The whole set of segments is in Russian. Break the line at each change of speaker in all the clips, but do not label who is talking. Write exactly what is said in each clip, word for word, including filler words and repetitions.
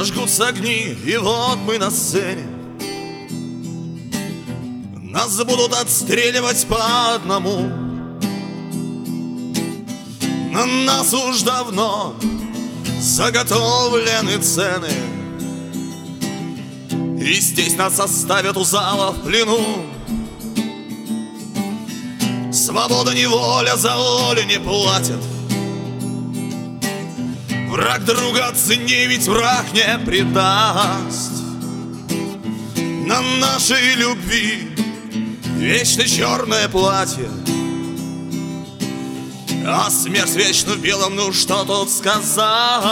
Зажгутся огни, и вот мы на сцене. Нас будут отстреливать по одному. На нас уж давно заготовлены цены, и здесь нас оставят у зала в плену. Свобода, неволя, за волю не платят. Враг друга цене, ведь враг не предаст. На нашей любви вечно черное платье, а смерть вечно в белом. Ну что тут сказать?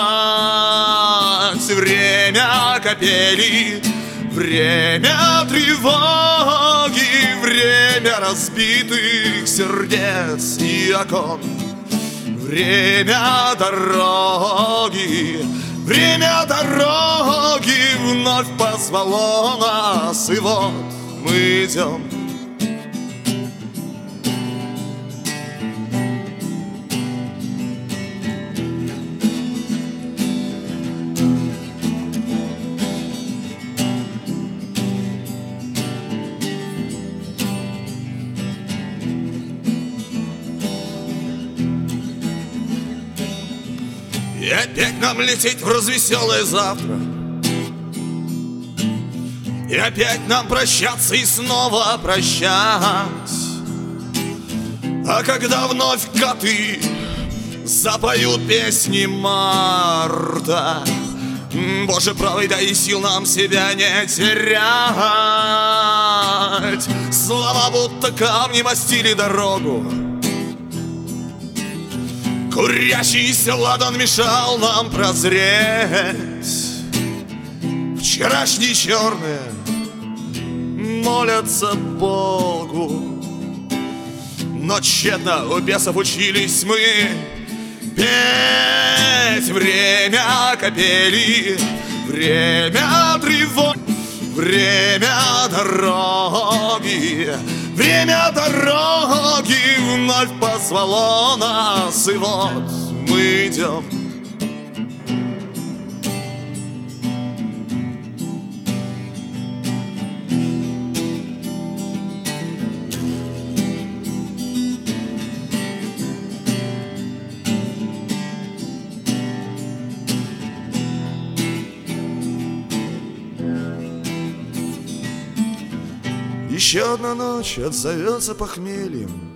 Время капели, время тревоги, время разбитых сердец и окон, время дороги, время дороги вновь позвало нас, и вот мы идем. И опять нам лететь в развеселое завтра, и опять нам прощаться и снова прощать. А когда вновь коты запоют песни марта, Боже правый, дай сил нам себя не терять. Слова будто камни мостили дорогу, курящийся ладан мешал нам прозреть. Вчерашние черные молятся Богу, но тщетно у бесов учились мы петь. Время капели, время тревог, время дороги, время дороги вновь позвало нас, и вот мы идем. Еще одна ночь отзовется похмельем.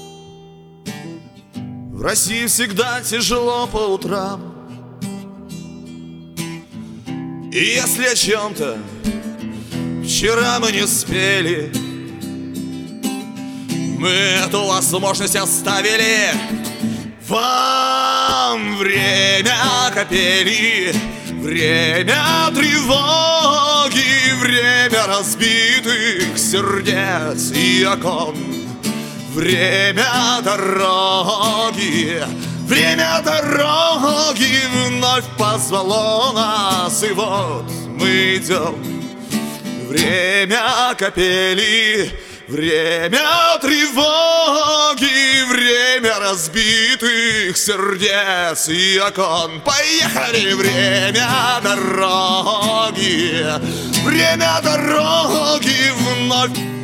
В России всегда тяжело по утрам. И если о чем-то вчера мы не спели, мы эту возможность оставили. Вам время капели, время тревоги, время разбитых сердец и окон, время дороги, время дороги вновь позвало нас, и вот мы идем. Время капели, время тревоги, время разбитых сердец и окон. Поехали! Время дороги, время дороги вновь